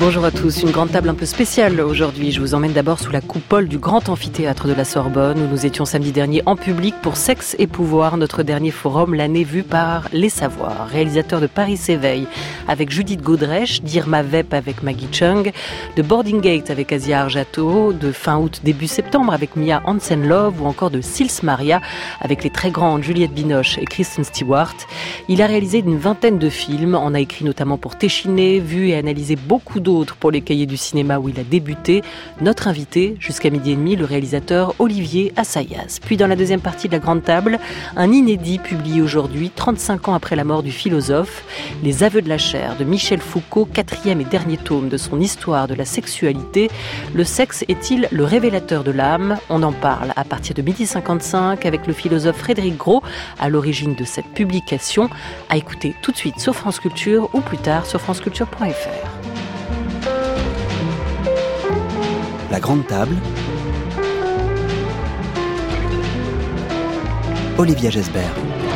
Bonjour à tous, une grande table un peu spéciale aujourd'hui. Je vous emmène d'abord sous la coupole du grand amphithéâtre de la Sorbonne où nous étions samedi dernier en public pour Sexe et Pouvoir, notre dernier forum, l'année vu par Les Savoirs, réalisateur de Paris s'éveille avec Judith Godrèche, d'Irma Vep avec Maggie Chung, de Boarding Gate avec Asia Argento, de fin août début septembre avec Mia Hansen-Love ou encore de Sils Maria avec les très grandes Juliette Binoche et Kristen Stewart. Il a réalisé une vingtaine de films, en a écrit notamment pour Téchiné, vu et analysé beaucoup d'autres pour les cahiers du cinéma où il a débuté. Notre invité, jusqu'à midi et demi, le réalisateur Olivier Assayas. Puis dans la deuxième partie de la grande table, un inédit publié aujourd'hui, 35 ans après la mort du philosophe, Les aveux de la chair de Michel Foucault, quatrième et dernier tome de son histoire de la sexualité. Le sexe est-il le révélateur de l'âme ? On en parle à partir de 12h55 avec le philosophe Frédéric Gros, à l'origine de cette publication, à écouter tout de suite sur France Culture ou plus tard sur franceculture.fr. La grande table. Olivia Gesbert.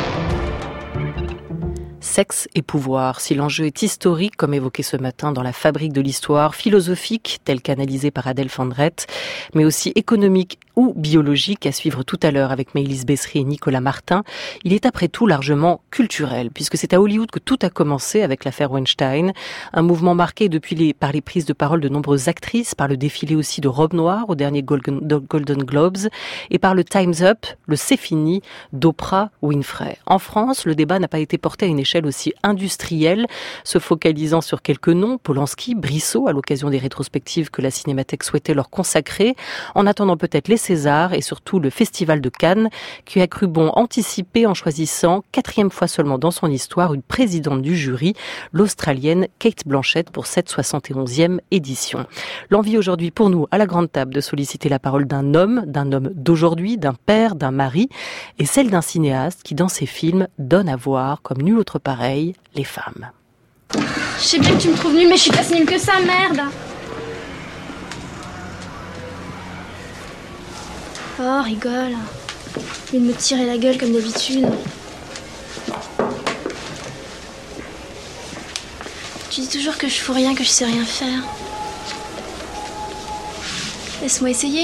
Sexe et pouvoir, si l'enjeu est historique, comme évoqué ce matin dans la Fabrique de l'Histoire, philosophique, tel qu'analysé par Adèle Fandrette, mais aussi économique ou biologique, à suivre tout à l'heure avec Maëlys Bessery et Nicolas Martin, il est après tout largement culturel, puisque c'est à Hollywood que tout a commencé avec l'affaire Weinstein, un mouvement marqué par les prises de parole de nombreuses actrices, par le défilé aussi de robes noires au dernier Golden Globes, et par le Time's Up, le C'est fini d'Oprah Winfrey. En France, le débat n'a pas été porté à une échelle aussi industrielle, se focalisant sur quelques noms, Polanski, Brissot, à l'occasion des rétrospectives que la Cinémathèque souhaitait leur consacrer, en attendant peut-être les Césars et surtout le Festival de Cannes, qui a cru bon anticiper en choisissant, quatrième fois seulement dans son histoire, une présidente du jury, l'Australienne Kate Blanchett, pour cette 71e édition. L'envie aujourd'hui pour nous, à la grande table, de solliciter la parole d'un homme d'aujourd'hui, d'un père, d'un mari, et celle d'un cinéaste qui, dans ses films, donne à voir, comme nul autre pareil, les femmes. Je sais bien que tu me trouves nulle, mais je suis pas si nulle que ça, merde. Oh, rigole. Au lieu de me tirer la gueule comme d'habitude. Tu dis toujours que je fous rien, que je sais rien faire. Laisse-moi essayer.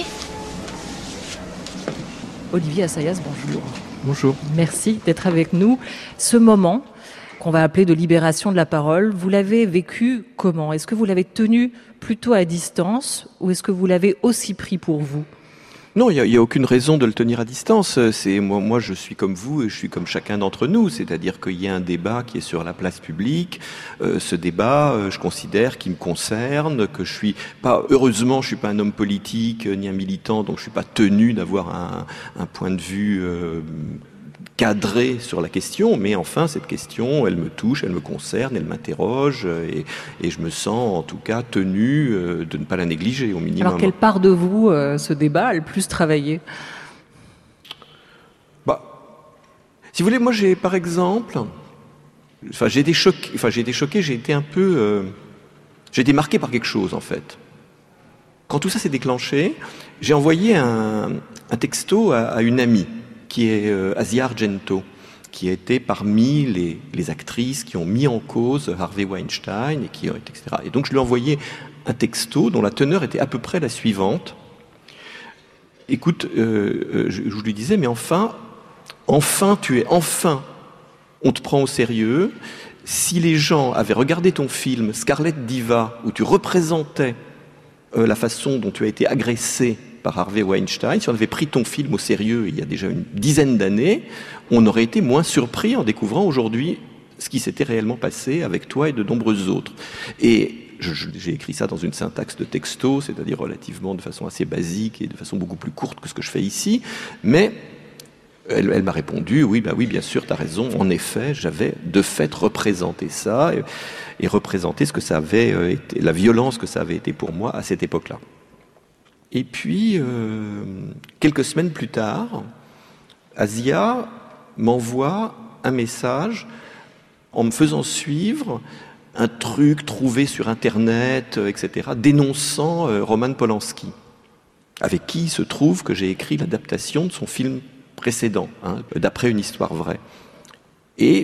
Olivier Assayas, bonjour. Bonjour. Merci d'être avec nous. Ce moment qu'on va appeler de libération de la parole, vous l'avez vécu comment ? Est-ce que vous l'avez tenu plutôt à distance ou est-ce que vous l'avez aussi pris pour vous ? Non, il y a aucune raison de le tenir à distance. C'est moi, je suis comme vous et je suis comme chacun d'entre nous. C'est-à-dire qu'il y a un débat qui est sur la place publique. Ce débat, je considère qu'il me concerne, que je suis pas, heureusement, je suis pas un homme politique ni un militant, donc je suis pas tenu d'avoir un point de vue cadré sur la question, mais enfin cette question, elle me touche, elle me concerne, elle m'interroge et je me sens en tout cas tenu de ne pas la négliger au minimum. Alors quelle part de vous ce débat a le plus travaillé ? Si vous voulez, moi j'ai par exemple, j'ai été choqué, j'ai été un peu, j'ai été marqué par quelque chose en fait. Quand tout ça s'est déclenché, j'ai envoyé un texto à une amie qui est Asia Argento, qui a été parmi les actrices qui ont mis en cause Harvey Weinstein, etc. Et donc je lui ai envoyé un texto dont la teneur était à peu près la suivante. Écoute, je lui disais, mais enfin, on te prend au sérieux. Si les gens avaient regardé ton film Scarlet Diva, où tu représentais la façon dont tu as été agressé par Harvey Weinstein, si on avait pris ton film au sérieux il y a déjà une dizaine d'années, on aurait été moins surpris en découvrant aujourd'hui ce qui s'était réellement passé avec toi et de nombreuses autres. Et j'ai écrit ça dans une syntaxe de texto, c'est-à-dire relativement de façon assez basique et de façon beaucoup plus courte que ce que je fais ici, mais elle m'a répondu, oui, bien sûr, t'as raison, en effet, j'avais de fait représenté ça et représenté ce que ça avait été, la violence que ça avait été pour moi à cette époque-là. Et puis, quelques semaines plus tard, Asia m'envoie un message en me faisant suivre un truc trouvé sur Internet, etc., dénonçant Roman Polanski, avec qui il se trouve que j'ai écrit l'adaptation de son film précédent, d'après une histoire vraie. Et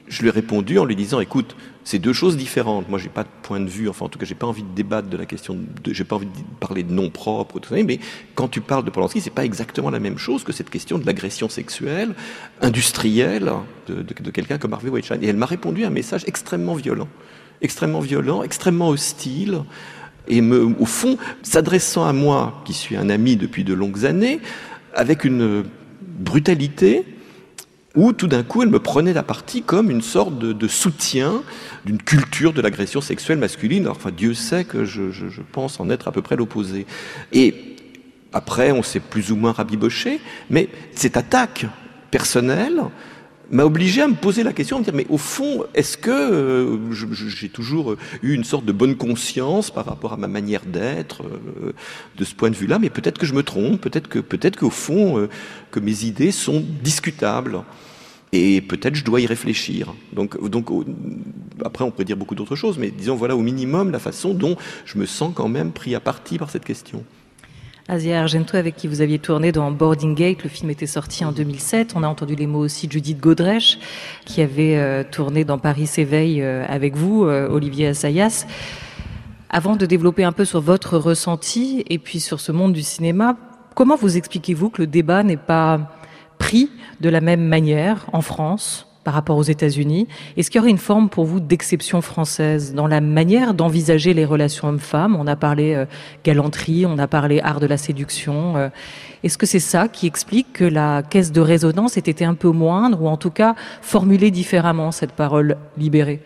je lui ai répondu en lui disant, écoute, c'est deux choses différentes. Moi, j'ai pas de point de vue, enfin, en tout cas, j'ai pas envie de débattre de la question, j'ai pas envie de parler de nom propre, tout ça, mais quand tu parles de Polanski, c'est pas exactement la même chose que cette question de l'agression sexuelle, industrielle, de quelqu'un comme Harvey Weinstein. Et elle m'a répondu un message extrêmement violent, extrêmement hostile, et au fond, s'adressant à moi, qui suis un ami depuis de longues années, avec une brutalité, où tout d'un coup elle me prenait la partie comme une sorte de soutien d'une culture de l'agression sexuelle masculine. Alors, enfin, Dieu sait que je pense en être à peu près l'opposé. Et après, on s'est plus ou moins rabiboché, mais cette attaque personnelle m'a obligé à me poser la question, à me dire, mais au fond, est-ce que j'ai toujours eu une sorte de bonne conscience par rapport à ma manière d'être de ce point de vue-là, mais peut-être que je me trompe, peut-être qu'au fond, que mes idées sont discutables. Et peut-être je dois y réfléchir. Donc, après, on peut dire beaucoup d'autres choses, mais disons, voilà au minimum la façon dont je me sens quand même pris à partie par cette question. Asia Argento, avec qui vous aviez tourné dans Boarding Gate, le film était sorti en 2007. On a entendu les mots aussi de Judith Godrèche, qui avait tourné dans Paris s'éveille avec vous, Olivier Assayas. Avant de développer un peu sur votre ressenti et puis sur ce monde du cinéma, comment vous expliquez-vous que le débat n'est pas pris de la même manière en France par rapport aux États-Unis? Est-ce qu'il y aurait une forme pour vous d'exception française dans la manière d'envisager les relations hommes-femmes? On a parlé galanterie, on a parlé art de la séduction. Est-ce que c'est ça qui explique que la caisse de résonance ait été un peu moindre, ou en tout cas formulée différemment, cette parole libérée?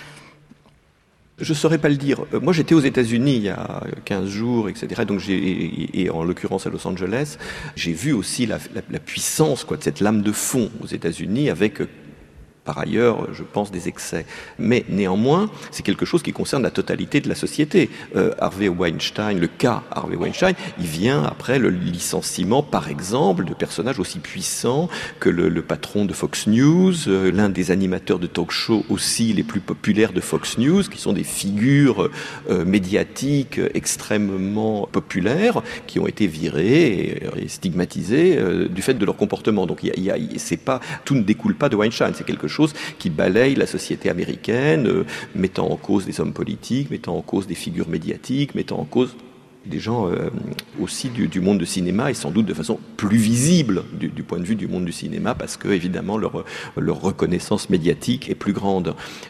Je ne saurais pas le dire. Moi, j'étais aux États-Unis il y a 15 jours, etc. Donc et en l'occurrence à Los Angeles, j'ai vu aussi la puissance de cette lame de fond aux États-Unis avec, par ailleurs, je pense, des excès. Mais néanmoins, c'est quelque chose qui concerne la totalité de la société. Harvey Weinstein, le cas Harvey Weinstein, il vient après le licenciement, par exemple, de personnages aussi puissants que le patron de Fox News, l'un des animateurs de talk-show aussi les plus populaires de Fox News, qui sont des figures médiatiques extrêmement populaires, qui ont été virées et stigmatisées du fait de leur comportement. Donc, c'est pas, tout ne découle pas de Weinstein, c'est quelque chose qui balaye la société américaine, mettant en cause des hommes politiques, mettant en cause des figures médiatiques, mettant en cause des gens aussi du monde du cinéma, et sans doute de façon plus visible du point de vue du monde du cinéma, parce que évidemment leur reconnaissance médiatique est plus grande.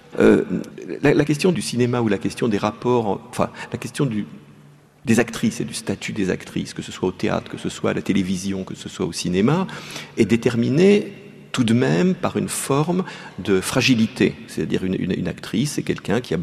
La question du cinéma, ou la question des rapports, enfin la question des actrices et du statut des actrices, que ce soit au théâtre, que ce soit à la télévision, que ce soit au cinéma, est déterminée tout de même par une forme de fragilité. C'est-à-dire une actrice, c'est quelqu'un qui a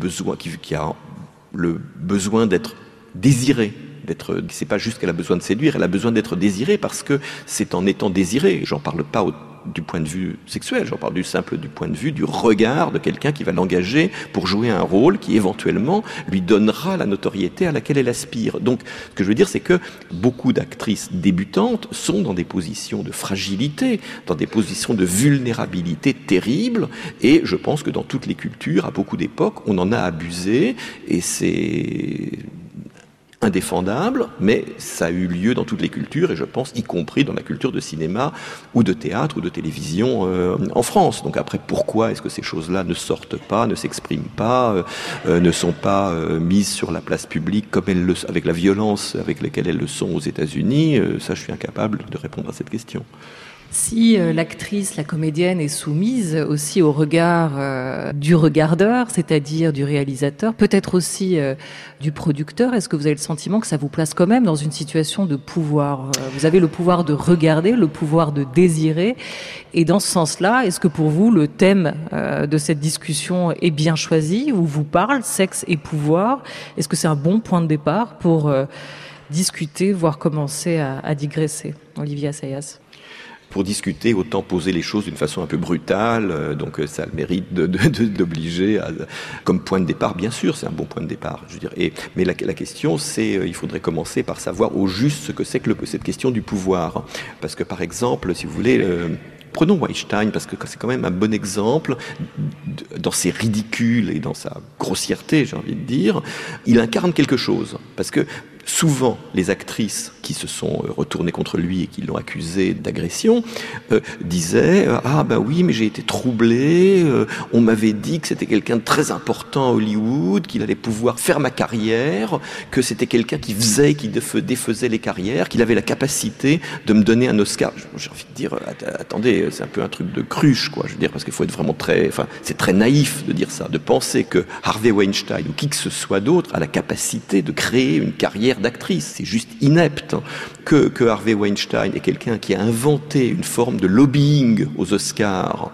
le besoin d'être désirée. C'est pas juste qu'elle a besoin de séduire, elle a besoin d'être désirée, parce que c'est en étant désirée. J'en parle pas du point de vue sexuel, j'en parle du point de vue du regard de quelqu'un qui va l'engager pour jouer un rôle qui éventuellement lui donnera la notoriété à laquelle elle aspire. Donc, ce que je veux dire, c'est que beaucoup d'actrices débutantes sont dans des positions de fragilité, dans des positions de vulnérabilité terribles, et je pense que dans toutes les cultures, à beaucoup d'époques, on en a abusé, et c'est indéfendable, mais ça a eu lieu dans toutes les cultures, et je pense y compris dans la culture de cinéma ou de théâtre ou de télévision en France. Donc après, pourquoi est-ce que ces choses-là ne sortent pas, ne s'expriment pas, ne sont pas mises sur la place publique comme avec la violence avec laquelle elles le sont aux États-Unis? Ça, je suis incapable de répondre à cette question. Si l'actrice, la comédienne est soumise aussi au regard du regardeur, c'est-à-dire du réalisateur, peut-être aussi du producteur, est-ce que vous avez le sentiment que ça vous place quand même dans une situation de pouvoir? Vous avez le pouvoir de regarder, le pouvoir de désirer, et dans ce sens-là, est-ce que pour vous le thème de cette discussion est bien choisi, ou vous parle sexe et pouvoir? Est-ce que c'est un bon point de départ pour discuter, voire commencer à digresser? Olivier Assayas. Pour discuter, autant poser les choses d'une façon un peu brutale, donc ça a le mérite d'obliger comme point de départ, bien sûr, c'est un bon point de départ, je veux dire. Mais la question, c'est, il faudrait commencer par savoir au juste ce que c'est que cette question du pouvoir. Parce que, par exemple, si vous voulez, prenons Weinstein, parce que c'est quand même un bon exemple, dans ses ridicules et dans sa grossièreté, j'ai envie de dire, il incarne quelque chose. Parce que souvent, les actrices qui se sont retournées contre lui et qui l'ont accusé d'agression disaient « Ah ben oui, mais j'ai été troublée, on m'avait dit que c'était quelqu'un de très important à Hollywood, qu'il allait pouvoir faire ma carrière, que c'était quelqu'un qui défaisait les carrières, qu'il avait la capacité de me donner un Oscar. » J'ai envie de dire « Attendez, c'est un peu un truc de cruche, quoi. » Je veux dire, parce qu'il faut être vraiment c'est très naïf de dire ça, de penser que Harvey Weinstein ou qui que ce soit d'autre a la capacité de créer une carrière d'actrice. C'est juste inepte que Harvey Weinstein est quelqu'un qui a inventé une forme de lobbying aux Oscars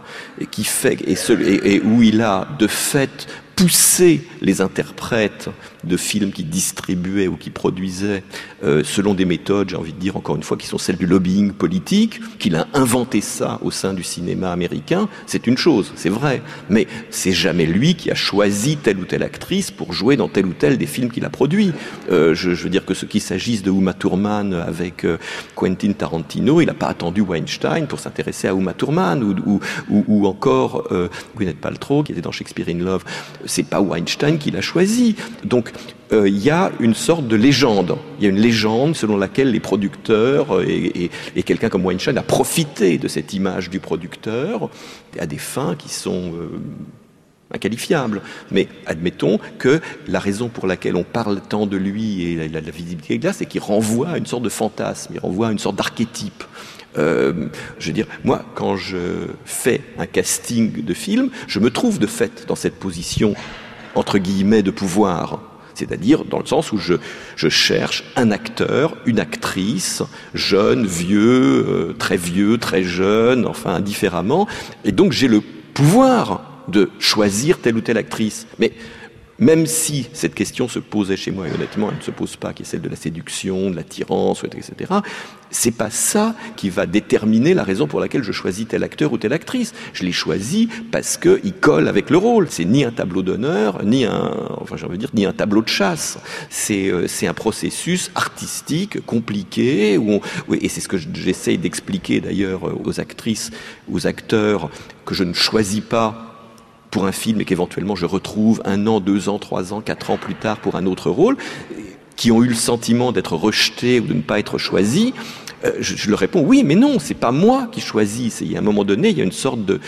et où il a de fait poussé les interprètes de films qu'il distribuait ou qu'il produisait selon des méthodes, j'ai envie de dire encore une fois, qui sont celles du lobbying politique, qu'il a inventé ça au sein du cinéma américain, c'est une chose, c'est vrai, mais c'est jamais lui qui a choisi telle ou telle actrice pour jouer dans tel ou tel des films qu'il a produits. Je veux dire que ce qu'il s'agisse de Uma Thurman avec Quentin Tarantino, il n'a pas attendu Weinstein pour s'intéresser à Uma Thurman ou encore Gwyneth Paltrow qui était dans Shakespeare in Love. C'est pas Weinstein qui l'a choisi. Donc il y a une sorte de légende. Il y a une légende selon laquelle les producteurs et quelqu'un comme Weinstein a profité de cette image du producteur à des fins qui sont inqualifiables. Mais admettons que la raison pour laquelle on parle tant de lui et la visibilité qu'il a, c'est qu'il renvoie à une sorte de fantasme, il renvoie à une sorte d'archétype. Je veux dire, moi, quand je fais un casting de film, je me trouve de fait dans cette position, entre guillemets, de pouvoir. C'est-à-dire dans le sens où je cherche un acteur, une actrice, jeune, vieux, très jeune, enfin indifféremment. Et donc j'ai le pouvoir de choisir telle ou telle actrice. Mais même si cette question se posait chez moi, et honnêtement, elle ne se pose pas, qui est celle de la séduction, de l'attirance, etc., c'est pas ça qui va déterminer la raison pour laquelle je choisis tel acteur ou telle actrice. Je l'ai choisi parce qu'il colle avec le rôle. C'est ni un tableau d'honneur, ni un tableau de chasse. C'est un processus artistique, compliqué, et c'est ce que j'essaye d'expliquer d'ailleurs aux actrices, aux acteurs, que je ne choisis pas pour un film et qu'éventuellement je retrouve 1 an, 2 ans, 3 ans, 4 ans plus tard pour un autre rôle, qui ont eu le sentiment d'être rejetés ou de ne pas être choisis, je leur réponds oui, mais non, c'est pas moi qui choisis. À un moment donné, il y a une sorte de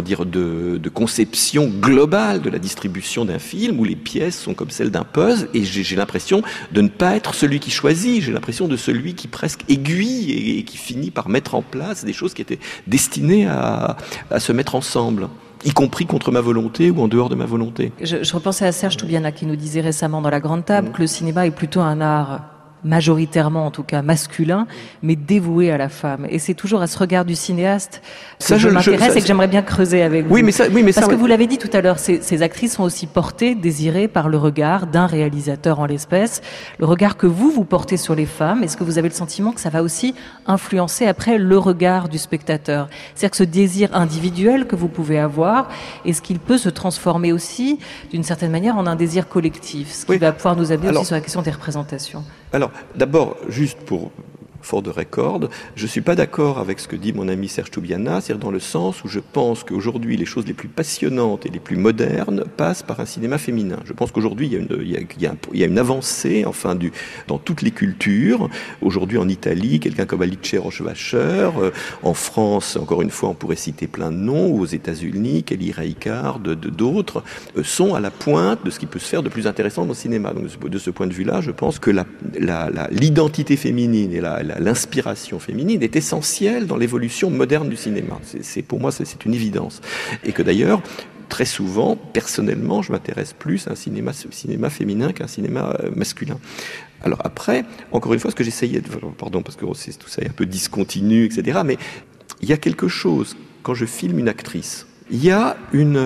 conception globale de la distribution d'un film où les pièces sont comme celles d'un puzzle et j'ai l'impression de ne pas être celui qui choisit. J'ai l'impression de celui qui presque aiguille et qui finit par mettre en place des choses qui étaient destinées à se mettre ensemble, y compris contre ma volonté ou en dehors de ma volonté. Je repensais à Serge Toubiana qui nous disait récemment dans La Grande Table que le cinéma est plutôt un art majoritairement en tout cas masculin, mais dévoué à la femme. Et c'est toujours à ce regard du cinéaste que je m'intéresse et que j'aimerais bien creuser avec vous. Parce que vous l'avez dit tout à l'heure, ces actrices sont aussi portées, désirées par le regard d'un réalisateur en l'espèce, le regard que vous portez sur les femmes. Est-ce que vous avez le sentiment que ça va aussi influencer après le regard du spectateur? C'est-à-dire que ce désir individuel que vous pouvez avoir, est-ce qu'il peut se transformer aussi d'une certaine manière en un désir collectif, ce qui va pouvoir nous amener aussi sur la question des représentations? Alors, d'abord, juste pour for the record, je ne suis pas d'accord avec ce que dit mon ami Serge Toubiana, c'est-à-dire dans le sens où je pense qu'aujourd'hui, les choses les plus passionnantes et les plus modernes passent par un cinéma féminin. Je pense qu'aujourd'hui, il y a une avancée, dans toutes les cultures. Aujourd'hui, en Italie, quelqu'un comme Alice Rohrwacher, en France, encore une fois, on pourrait citer plein de noms, ou aux États-Unis, Kelly Reichardt, d'autres, sont à la pointe de ce qui peut se faire de plus intéressant dans le cinéma. Donc, de ce point de vue-là, je pense que l'identité féminine et l'inspiration féminine est essentielle dans l'évolution moderne du cinéma. Pour moi, c'est une évidence. Et que d'ailleurs, très souvent, personnellement, je m'intéresse plus à un cinéma féminin qu'à un cinéma masculin. Alors après, encore une fois, ce que j'essayais de... Pardon, parce que tout ça est un peu discontinu, etc. Mais il y a quelque chose, quand je filme une actrice, il y a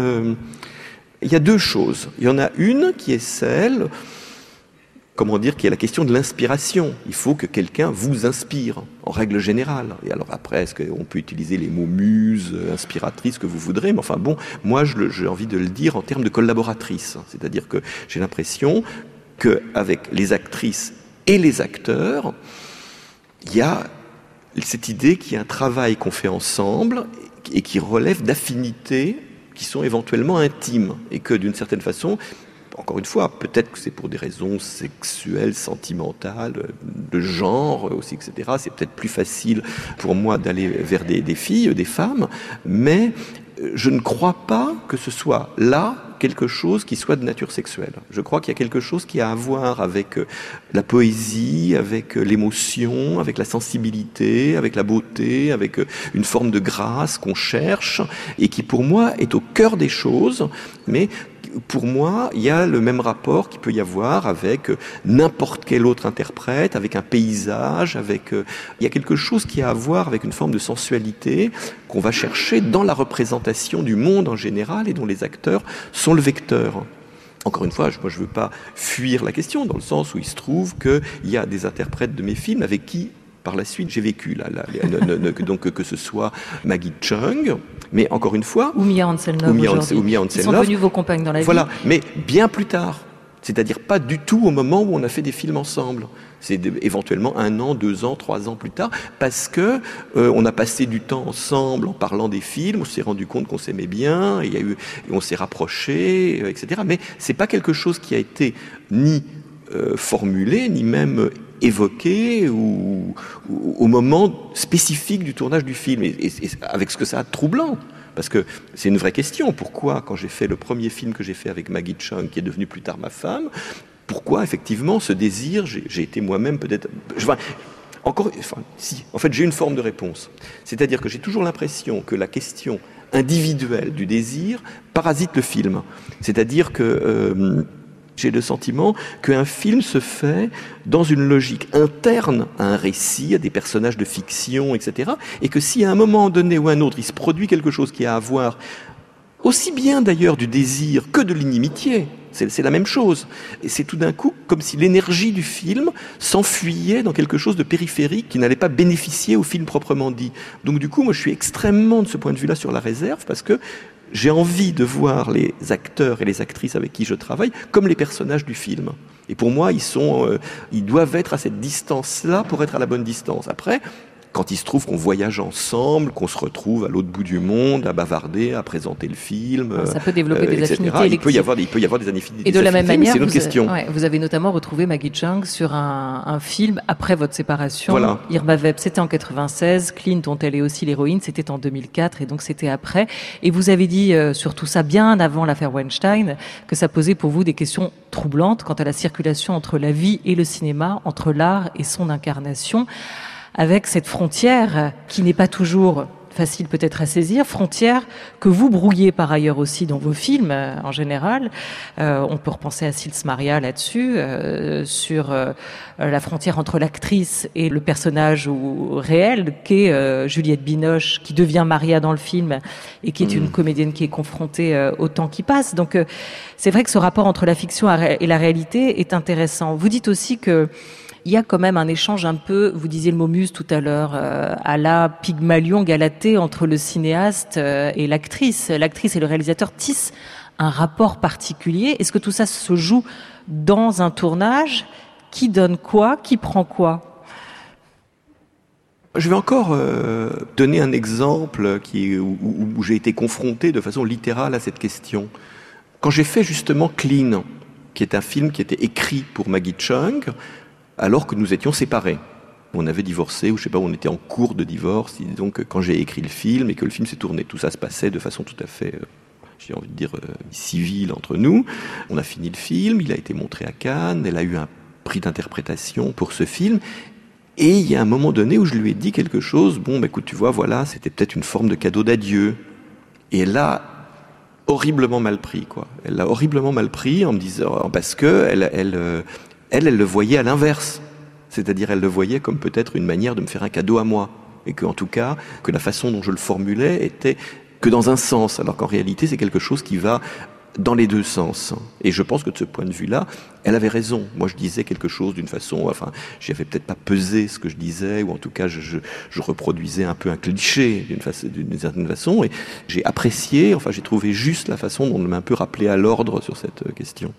2 choses. Il y en a une qui est celle... qui est la question de l'inspiration. Il faut que quelqu'un vous inspire, en règle générale. Et alors après, est-ce qu'on peut utiliser les mots muse, inspiratrice, que vous voudrez, mais enfin bon, moi j'ai envie de le dire en termes de collaboratrice. C'est-à-dire que j'ai l'impression qu'avec les actrices et les acteurs, il y a cette idée qu'il y a un travail qu'on fait ensemble et qui relève d'affinités qui sont éventuellement intimes et que d'une certaine façon, encore une fois, peut-être que c'est pour des raisons sexuelles, sentimentales, de genre aussi, etc. C'est peut-être plus facile pour moi d'aller vers des filles, des femmes, mais je ne crois pas que ce soit là quelque chose qui soit de nature sexuelle. Je crois qu'il y a quelque chose qui a à voir avec la poésie, avec l'émotion, avec la sensibilité, avec la beauté, avec une forme de grâce qu'on cherche et qui pour moi est au cœur des choses, mais pour moi, il y a le même rapport qu'il peut y avoir avec n'importe quel autre interprète, avec un paysage, il y a quelque chose qui a à voir avec une forme de sensualité qu'on va chercher dans la représentation du monde en général et dont les acteurs sont le vecteur. Encore une fois, moi je veux pas fuir la question dans le sens où il se trouve qu'il y a des interprètes de mes films avec qui par la suite, j'ai vécu, donc que ce soit Maggie Cheung, mais encore une fois... Ou Mia Hansen-Løve aujourd'hui. Ils sont devenus vos compagnes dans la vie. Voilà, mais bien plus tard. C'est-à-dire pas du tout au moment où on a fait des films ensemble. C'est éventuellement 1 an, 2 ans, 3 ans plus tard, parce que on a passé du temps ensemble en parlant des films, on s'est rendu compte qu'on s'aimait bien, on s'est rapprochés, etc. Mais c'est pas quelque chose qui a été ni formulé, ni même évoqué ou au moment spécifique du tournage du film, et avec ce que ça a de troublant. Parce que c'est une vraie question. Pourquoi, quand j'ai fait le premier film que j'ai fait avec Maggie Cheung, qui est devenue plus tard ma femme, pourquoi effectivement ce désir, j'ai été moi-même peut-être... En fait, j'ai une forme de réponse. C'est-à-dire que j'ai toujours l'impression que la question individuelle du désir parasite le film. C'est-à-dire que... j'ai le sentiment qu'un film se fait dans une logique interne à un récit, à des personnages de fiction, etc. Et que si à un moment donné ou à un autre, il se produit quelque chose qui a à voir aussi bien d'ailleurs du désir que de l'inimitié, c'est la même chose. Et c'est tout d'un coup comme si l'énergie du film s'enfuyait dans quelque chose de périphérique qui n'allait pas bénéficier au film proprement dit. Donc du coup, moi je suis extrêmement de ce point de vue-là sur la réserve parce que j'ai envie de voir les acteurs et les actrices avec qui je travaille comme les personnages du film. Et pour moi, ils doivent être à cette distance-là pour être à la bonne distance. Après, quand il se trouve qu'on voyage ensemble, qu'on se retrouve à l'autre bout du monde, à bavarder, à présenter le film, ça peut développer des etc. affinités électives. Il peut y avoir des affinités. Et de la même manière, c'est une autre question. Vous avez notamment retrouvé Maggie Cheung sur un film après votre séparation. Voilà. Irma Vep, c'était en 96. Clint, dont elle est aussi l'héroïne, c'était en 2004, et donc c'était après. Et vous avez dit sur tout ça, bien avant l'affaire Weinstein, que ça posait pour vous des questions troublantes quant à la circulation entre la vie et le cinéma, entre l'art et son incarnation, avec cette frontière qui n'est pas toujours facile peut-être à saisir, frontière que vous brouillez par ailleurs aussi dans vos films en général. On peut repenser à Sils Maria là-dessus, sur la frontière entre l'actrice et le personnage réel qu'est Juliette Binoche, qui devient Maria dans le film et qui est une comédienne qui est confrontée au temps qui passe. Donc c'est vrai que ce rapport entre la fiction et la réalité est intéressant. Vous dites aussi que il y a quand même un échange un peu, vous disiez le mot muse tout à l'heure, à la Pygmalion Galatée entre le cinéaste et l'actrice. L'actrice et le réalisateur tissent un rapport particulier. Est-ce que tout ça se joue dans un tournage? Qui donne quoi? Qui prend quoi? Je vais encore donner un exemple où j'ai été confronté de façon littérale à cette question. Quand j'ai fait justement Clean, qui est un film qui était écrit pour Maggie Cheung, alors que nous étions séparés. On avait divorcé, ou je sais pas, on était en cours de divorce, et donc quand j'ai écrit le film et que le film s'est tourné, tout ça se passait de façon tout à fait, j'ai envie de dire, civile entre nous. On a fini le film, il a été montré à Cannes, elle a eu un prix d'interprétation pour ce film, et il y a un moment donné où je lui ai dit quelque chose, écoute, tu vois, voilà, c'était peut-être une forme de cadeau d'adieu. Et elle l'a horriblement mal pris, quoi. Elle l'a horriblement mal pris en me disant, parce que elle le voyait à l'inverse. C'est-à-dire, elle le voyait comme peut-être une manière de me faire un cadeau à moi. Et que, en tout cas, que la façon dont je le formulais était que dans un sens. Alors qu'en réalité, c'est quelque chose qui va dans les deux sens. Et je pense que de ce point de vue-là, elle avait raison. Moi, je disais quelque chose d'une façon, j'y avais peut-être pas pesé ce que je disais, ou en tout cas, je reproduisais un peu un cliché d'une certaine façon. Et j'ai apprécié, j'ai trouvé juste la façon dont on m'a un peu rappelé à l'ordre sur cette question.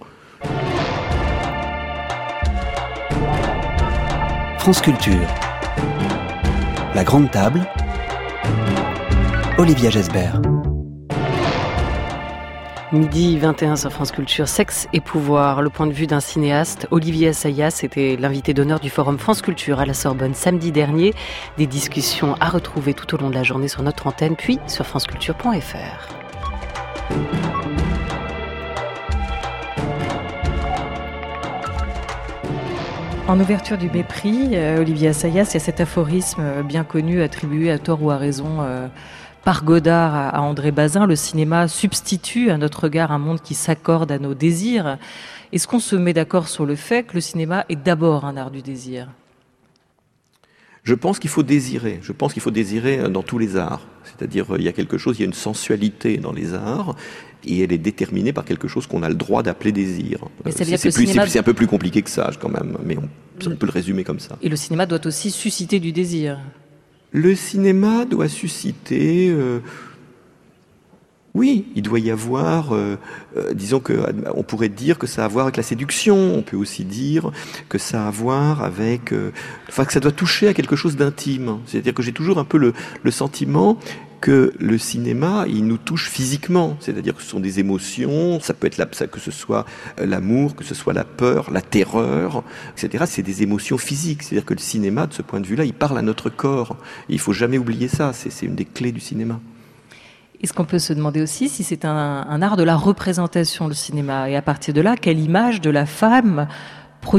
France Culture. La Grande Table. Olivia Gesbert. Midi 21 sur France Culture, sexe et pouvoir, le point de vue d'un cinéaste. Olivier Assayas était l'invité d'honneur du Forum France Culture à la Sorbonne samedi dernier. Des discussions à retrouver tout au long de la journée sur notre antenne, puis sur franceculture.fr. En ouverture du mépris, Olivier Assayas, il y a cet aphorisme bien connu attribué à tort ou à raison par Godard à André Bazin: le cinéma substitue à notre regard un monde qui s'accorde à nos désirs. Est-ce qu'on se met d'accord sur le fait que le cinéma est d'abord un art du désir ? Je pense qu'il faut désirer. Je pense qu'il faut désirer dans tous les arts. C'est-à-dire, il y a quelque chose, il y a une sensualité dans les arts, et elle est déterminée par quelque chose qu'on a le droit d'appeler désir. C'est un peu plus compliqué que ça, quand même, mais on peut le résumer comme ça. Et le cinéma doit aussi susciter du désir. Le cinéma doit susciter... Oui, il doit y avoir, disons on pourrait dire que ça a à voir avec la séduction, on peut aussi dire que ça a à voir avec, que ça doit toucher à quelque chose d'intime. C'est-à-dire que j'ai toujours un peu le sentiment que le cinéma, il nous touche physiquement. C'est-à-dire que ce sont des émotions, ça peut être que ce soit l'amour, que ce soit la peur, la terreur, etc. C'est des émotions physiques. C'est-à-dire que le cinéma, de ce point de vue-là, il parle à notre corps. Et il faut jamais oublier ça, c'est une des clés du cinéma. Est-ce qu'on peut se demander aussi si c'est un art de la représentation, le cinéma ? Et à partir de là, quelle image de la femme produit-il ?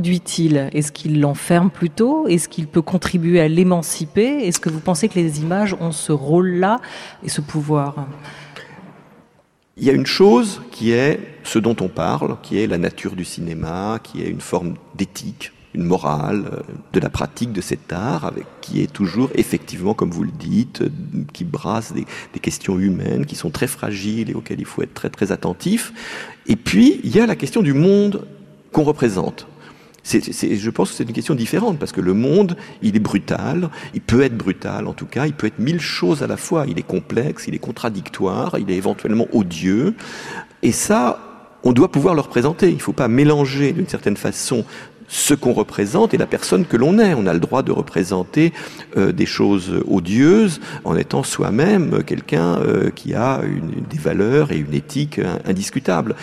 Est-ce qu'il l'enferme plutôt ? Est-ce qu'il peut contribuer à l'émanciper ? Est-ce que vous pensez que les images ont ce rôle-là et ce pouvoir ? Il y a une chose qui est ce dont on parle, qui est la nature du cinéma, qui est une forme d'éthique, une morale de la pratique de cet art, qui est toujours effectivement, comme vous le dites, qui brasse des questions humaines qui sont très fragiles et auxquelles il faut être très très attentif. Et puis il y a la question du monde qu'on représente. Je pense que c'est une question différente, parce que le monde, il est brutal, il peut être brutal en tout cas, il peut être mille choses à la fois, il est complexe, il est contradictoire, il est éventuellement odieux, et ça, on doit pouvoir le représenter. Il ne faut pas mélanger d'une certaine façon ce qu'on représente et la personne que l'on est. On a le droit de représenter des choses odieuses en étant soi-même quelqu'un qui a des valeurs et une éthique indiscutable.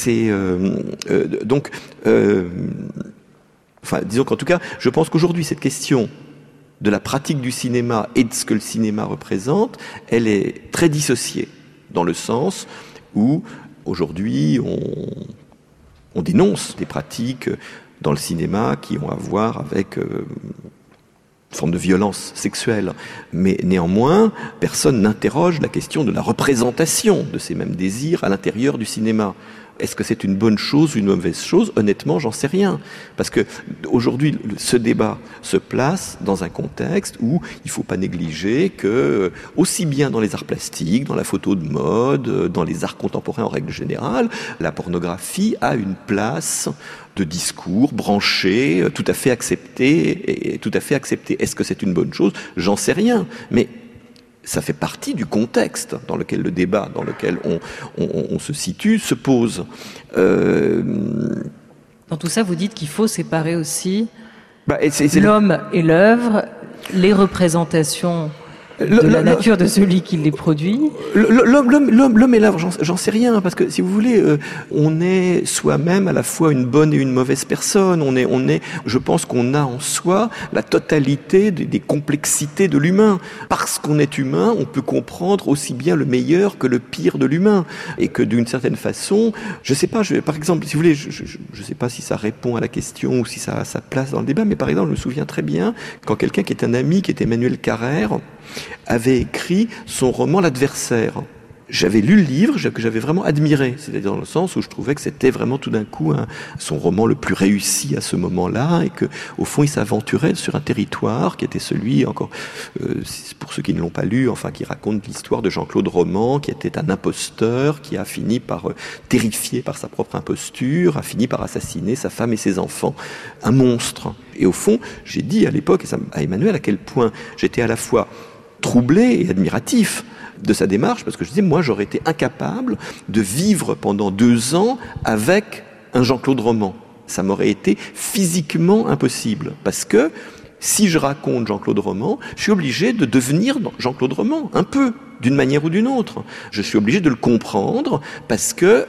Disons qu'en tout cas, je pense qu'aujourd'hui, cette question de la pratique du cinéma et de ce que le cinéma représente, elle est très dissociée, dans le sens où, aujourd'hui, on dénonce des pratiques dans le cinéma qui ont à voir avec une forme de violence sexuelle. Mais néanmoins, personne n'interroge la question de la représentation de ces mêmes désirs à l'intérieur du cinéma. Est-ce que c'est une bonne chose ou une mauvaise chose ? Honnêtement, j'en sais rien. Parce que aujourd'hui, ce débat se place dans un contexte où il ne faut pas négliger que, aussi bien dans les arts plastiques, dans la photo de mode, dans les arts contemporains en règle générale, la pornographie a une place de discours branché, tout à fait accepté et tout à fait accepté. Est-ce que c'est une bonne chose ? J'en sais rien. Mais ça fait partie du contexte dans lequel le débat, dans lequel on se situe, se pose. Dans tout ça, vous dites qu'il faut séparer aussi l'homme et l'œuvre, les représentations de la nature de celui qui les produit. L'homme et l'œuvre, j'en sais rien, parce que si vous voulez, on est soi-même à la fois une bonne et une mauvaise personne. Je pense qu'on a en soi la totalité des complexités de l'humain. Parce qu'on est humain, on peut comprendre aussi bien le meilleur que le pire de l'humain, et que d'une certaine façon, je sais pas, par exemple, si vous voulez, je sais pas si ça répond à la question ou si ça a sa place dans le débat, mais par exemple, je me souviens très bien quand quelqu'un qui est un ami, qui est Emmanuel Carrère, avait écrit son roman L'Adversaire. J'avais lu le livre que j'avais vraiment admiré, c'est-à-dire dans le sens où je trouvais que c'était vraiment tout d'un coup son roman le plus réussi à ce moment-là, et que au fond il s'aventurait sur un territoire qui était celui, encore pour ceux qui ne l'ont pas lu, enfin qui raconte l'histoire de Jean-Claude Roman, qui était un imposteur, qui a fini par, terrifié par sa propre imposture, a fini par assassiner sa femme et ses enfants, un monstre. Et au fond, j'ai dit à l'époque à Emmanuel à quel point j'étais à la fois troublé et admiratif de sa démarche, parce que je disais, moi j'aurais été incapable de vivre pendant 2 ans avec un Jean-Claude Roman. Ça m'aurait été physiquement impossible, parce que si je raconte Jean-Claude Roman, je suis obligé de devenir Jean-Claude Roman, un peu, d'une manière ou d'une autre. Je suis obligé de le comprendre, parce que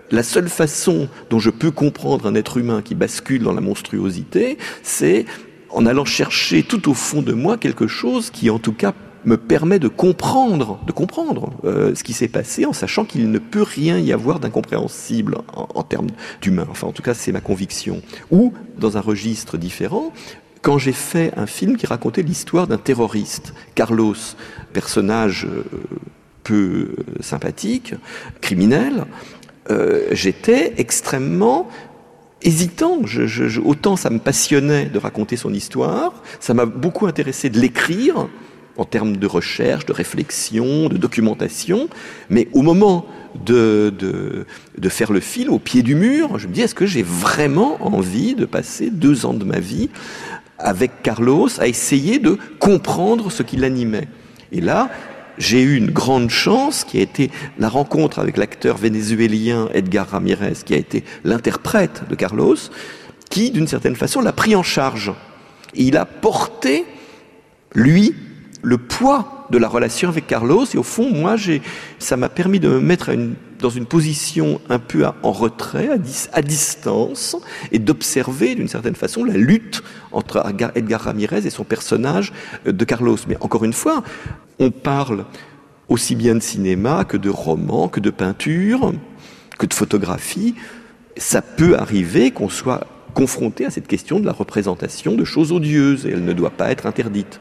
la seule façon dont je peux comprendre un être humain qui bascule dans la monstruosité, c'est en allant chercher tout au fond de moi quelque chose qui, en tout cas, me permet de comprendre ce qui s'est passé en sachant qu'il ne peut rien y avoir d'incompréhensible en termes d'humain. Enfin, en tout cas, c'est ma conviction. Ou, dans un registre différent, quand j'ai fait un film qui racontait l'histoire d'un terroriste, Carlos, personnage peu sympathique, criminel, j'étais extrêmement hésitant. Autant ça me passionnait de raconter son histoire, ça m'a beaucoup intéressé de l'écrire, en termes de recherche, de réflexion, de documentation, mais au moment de faire le film, au pied du mur, je me dis, est-ce que j'ai vraiment envie de passer 2 ans de ma vie avec Carlos à essayer de comprendre ce qui l'animait? Et là, j'ai eu une grande chance qui a été la rencontre avec l'acteur vénézuélien Edgar Ramirez, qui a été l'interprète de Carlos, qui, d'une certaine façon, l'a pris en charge. Et il a porté, lui, le poids de la relation avec Carlos, et au fond, moi, ça m'a permis de me mettre dans une position un peu en retrait, à distance, et d'observer, d'une certaine façon, la lutte entre Edgar Ramirez et son personnage de Carlos. Mais encore une fois, on parle aussi bien de cinéma que de romans, que de peinture, que de photographie. Ça peut arriver qu'on soit confronté à cette question de la représentation de choses odieuses, et elle ne doit pas être interdite.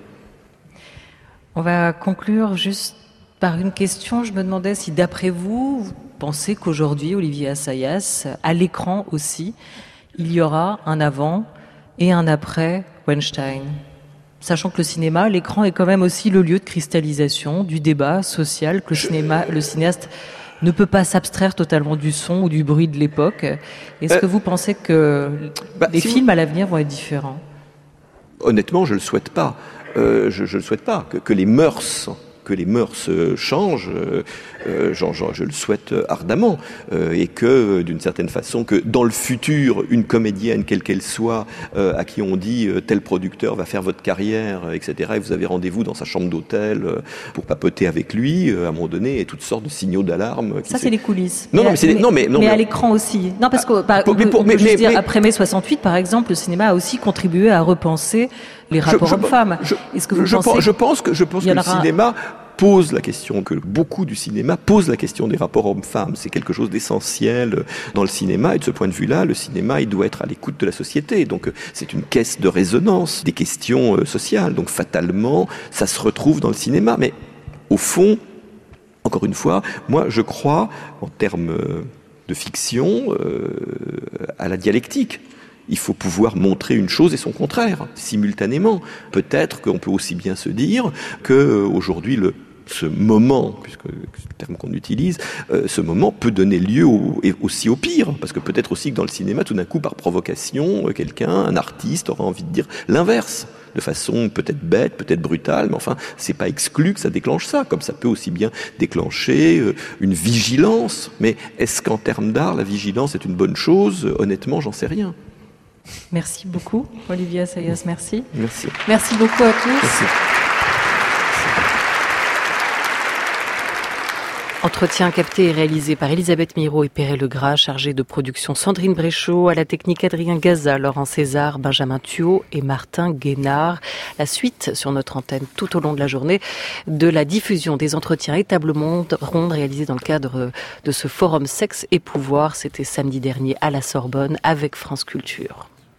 On va conclure juste par une question. Je me demandais si, d'après vous pensez qu'aujourd'hui, Olivier Assayas, à l'écran aussi, il y aura un avant et un après Weinstein. Sachant que le cinéma, l'écran est quand même aussi le lieu de cristallisation du débat social, que le cinéaste ne peut pas s'abstraire totalement du son ou du bruit de l'époque. Est-ce que vous pensez que les films à l'avenir vont être différents ? Honnêtement, je le souhaite pas. Je le souhaite pas que les mœurs changent. Je le souhaite ardemment, et que, d'une certaine façon, que dans le futur, une comédienne, quelle qu'elle soit, à qui on dit tel producteur va faire votre carrière, etc., et vous avez rendez-vous dans sa chambre d'hôtel pour papoter avec lui, à un moment donné, et toutes sortes de signaux d'alarme. Ça, c'est les coulisses. Mais à l'écran aussi. Non, parce que après mai 68, par exemple, le cinéma a aussi contribué à repenser les rapports hommes-femmes. Est-ce que vous pensez je pense que le cinéma pose la question, que beaucoup du cinéma pose la question des rapports hommes-femmes. C'est quelque chose d'essentiel dans le cinéma, et de ce point de vue-là, le cinéma, il doit être à l'écoute de la société. Donc c'est une caisse de résonance des questions sociales. Donc fatalement, ça se retrouve dans le cinéma. Mais au fond, encore une fois, moi je crois, en termes de fiction, à la dialectique. Il faut pouvoir montrer une chose et son contraire, simultanément. Peut-être qu'on peut aussi bien se dire qu'aujourd'hui, ce moment, puisque c'est le terme qu'on utilise, ce moment peut donner lieu aussi au pire. Parce que peut-être aussi que dans le cinéma, tout d'un coup, par provocation, un artiste aura envie de dire l'inverse. De façon peut-être bête, peut-être brutale, mais enfin, c'est pas exclu que ça déclenche ça, comme ça peut aussi bien déclencher une vigilance. Mais est-ce qu'en termes d'art, la vigilance est une bonne chose ? Honnêtement, j'en sais rien. Merci beaucoup, Olivier Assayas, merci. Merci. Merci beaucoup à tous. Merci. Entretien capté et réalisé par Elisabeth Miraud et Perret Legras, chargé de production Sandrine Bréchot, à la technique Adrien Gaza, Laurent César, Benjamin Thuot et Martin Guénard. La suite sur notre antenne tout au long de la journée de la diffusion des entretiens et tables rondes réalisés dans le cadre de ce forum Sexe et Pouvoir. C'était samedi dernier à la Sorbonne avec France Culture.